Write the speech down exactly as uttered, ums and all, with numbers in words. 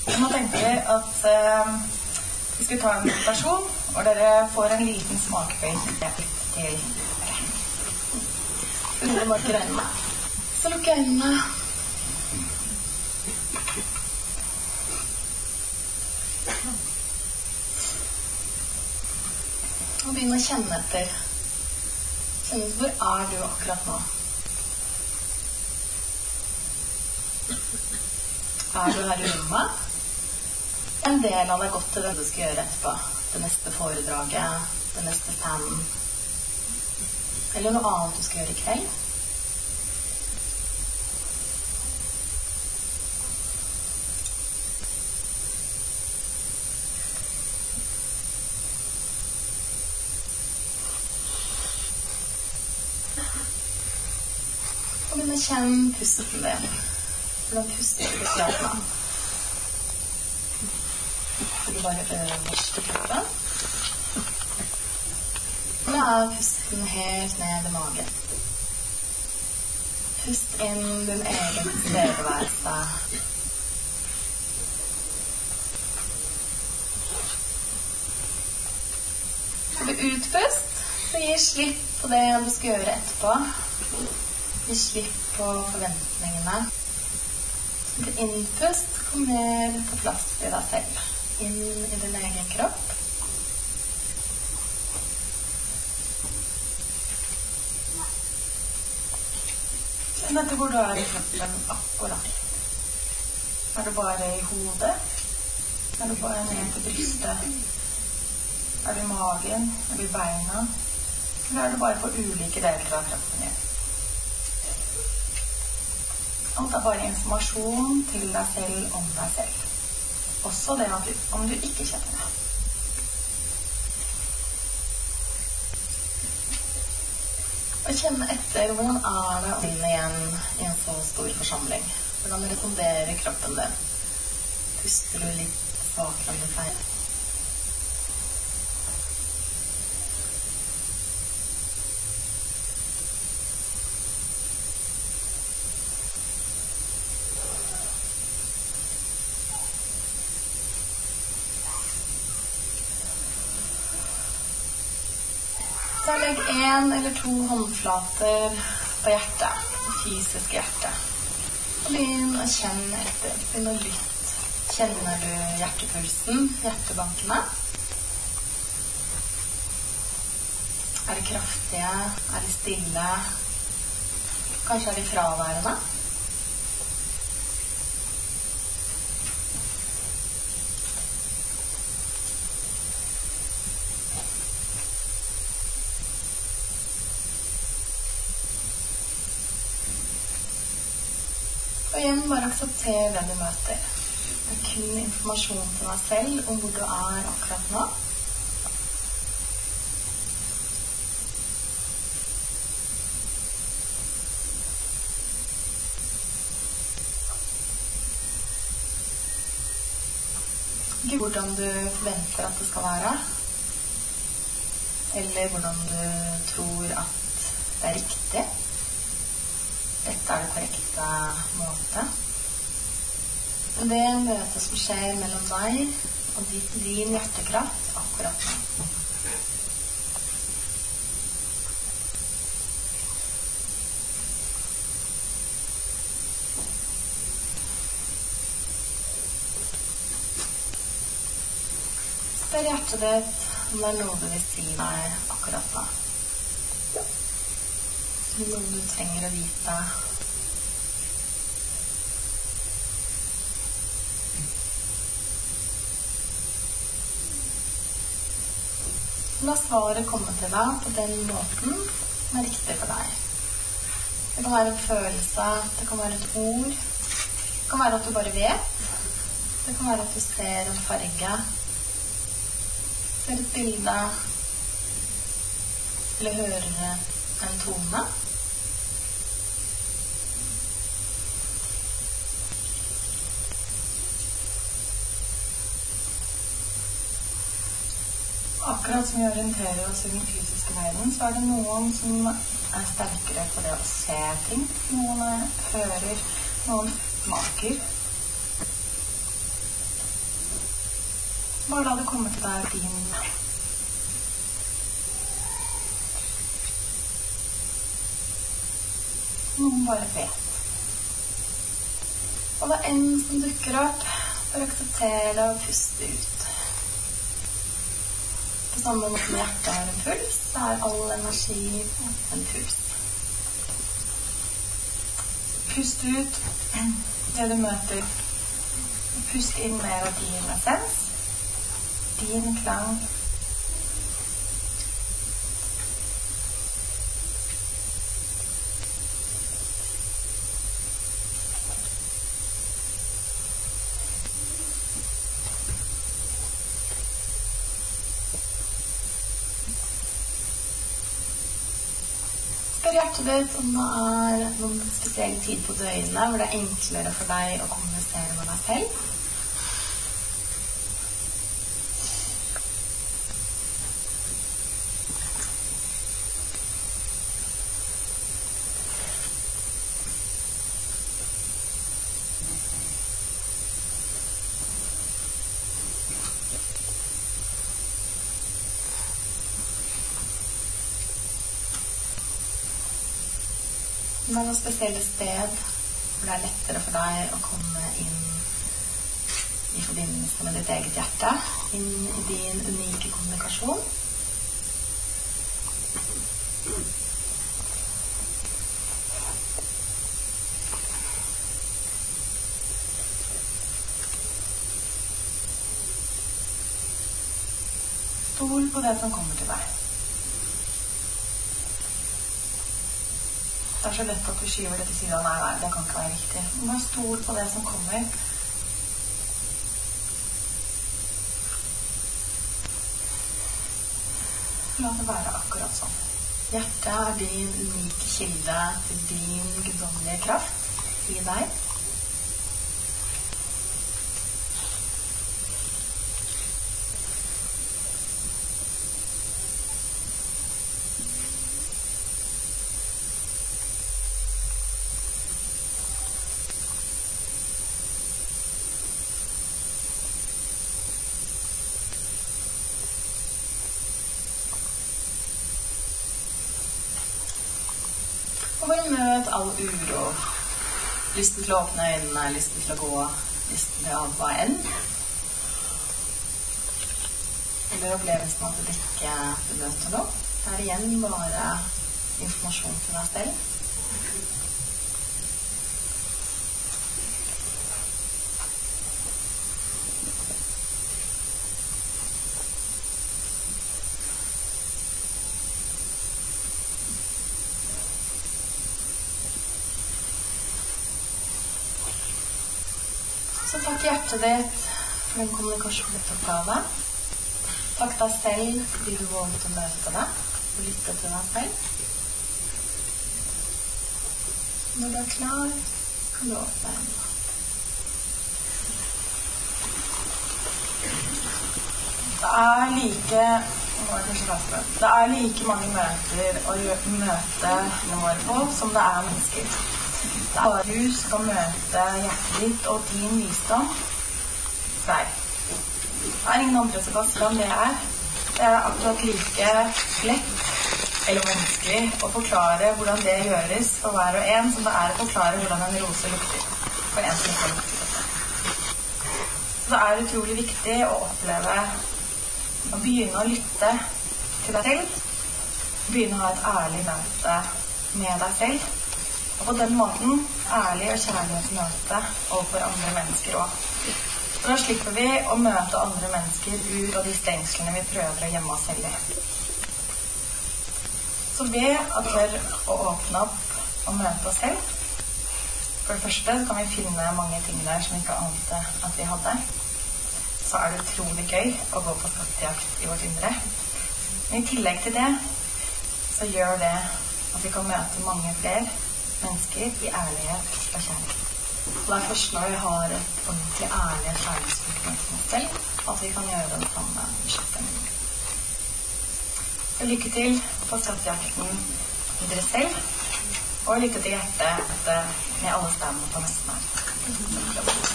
Nå tenkte vi at uh, vi skulle ta en meditasjon, og dere får en liten smakebit til. Så lukker dere øynene. Så lukker øynene. Og begynne å kjenne etter. Kjenne hvor er du akkurat nå? Er du her i rommet? En del av deg gått til det du skal gjøre etterpå. Det neste foredraget, det neste standen. Eller noe annet du skal gjøre i kveld. Og begynne å kjenne pusten din. Hvordan puster du i hjernen? Så du bare øverst i kroppen. Nå er pusten helt ned i magen. Pust inn din egen tilstedeværelse. Og ved utpust så gir slipp på det du skal gjøre etterpå. Gi slipp på forventningene. Ved innpust kom ned på plass i deg selv. Inn i din egen kropp. Kjenn etter hvor du er i kroppen akkurat. Er du bare i hodet? Er du bare ned til brystet? Er du i magen? Er du i beina? Eller er du bare på ulike deler av kroppen din? Alt er bare informasjon til deg selv om deg selv. Også det at du, om du ikke kjenner det. Og kjenne etter hvordan er det å begynne igjen i en så stor forsamling. Hvordan responderer kroppen din? Puster du litt svakere enn du pleier? Så legg en eller to håndflater på hjertet, det fysiske hjertet. Og begynn å kjenne etter, begynn å lytte. Kjenner du hjertepulsen, hjertebankene? Er de kraftige? Er de stille? Kanskje er de fraværende? Og igjen, bare aksepter hvem du møter. Det er kun informasjon til deg selv om hvor du er akkurat nå. Ikke hvordan du forventer at det skal være, eller hvordan du tror at det er riktig. Dette er det korrekte måte. Og det møtet som skjer mellom deg og din hjertekraft akkurat nå. Spør hjertet ditt om det er noe du vil si meg akkurat nå. Noe du trenger å vite. La svaret komme til deg på den måten som er riktig for deg. Det kan være en følelse, det kan være et ord, det kan være at du bare vet, det kan være at du ser en farge, ser et bilde, eller hører en tone. Akkurat som vi orienterer oss i den fysiske verden, så er det noen som er sterkere på det å se ting. Noen hører, noen smaker. Bare la det komme til deg din. Noen bare vet. Og det er en som dukker opp, for å akseptere og puste ut. På samme måte med hjertet har en puls, så er all energi en puls. Pust ut det du møter. Pust inn mer av din essens, din klang. Spør hjertet ditt om det er noen spesiell tid på døgnet hvor det er enklere for deg å kommunisere med deg selv. Det er noe spesielle sted hvor det er lettere for deg å komme inn i forbindelse med ditt eget hjerte, inn i din unike kommunikasjon. Stol på det som kommer til deg. Det er så lett at vi skyver det til siden. Nei, nei, det kan ikke være riktig. Bare stol på det som kommer. La det være akkurat sånn. Hjertet er din unike kilde til din guddommelige kraft i deg. Og bare møt all uro, lysten til å åpne øynene, lysten til å gå, lysten til å hva enn. Eller opplevelsen av at du ikke møter noe. Det er igjen bare informasjon til deg selv. Så takk hjertet ditt for den kommunikasjonsoppgave. Takk deg selv fordi du våget å møte deg og lytte til deg selv. Når du er klar, kan du åpne øynene. Det er like Det er like mange møter å møte når på som det er mennesker. Det er bare du skal møte hjertet ditt og din visdom deg. Det er ingen andre som kan si om det er. Det er akkurat like lett eller vanskelig å forklare hvordan det gjøres for hver og en, som det er å forklare hvordan en rose lukter for en som ikke lukter dette. Så det er utrolig viktig å oppleve å begynne å lytte til deg selv, begynne å ha et ærlig møte med deg selv, og på den måten ærlig og kjærlighet møte overfor andre mennesker også. Og da slipper vi å møte andre mennesker ut av de stengslene vi prøver å gjemme oss selv i. Så ved at vi tør å åpne opp og møte oss selv, for det første så kan vi finne mange ting der som vi ikke ante at vi hadde. Så er det utrolig gøy å gå på skattejakt i vårt indre. Men i tillegg til det så gjør det at vi kan møte mange flere mennesker i ærlighet og kjærlighet. Og det er først når vi har et ordentlig ærlig og kjærlighetsforhold med oss selv, at vi kan gjøre det samme med skjøttene. Lykke til på skattejakten med dere selv, og lykke til hjertet med alle stemmene på nesten her.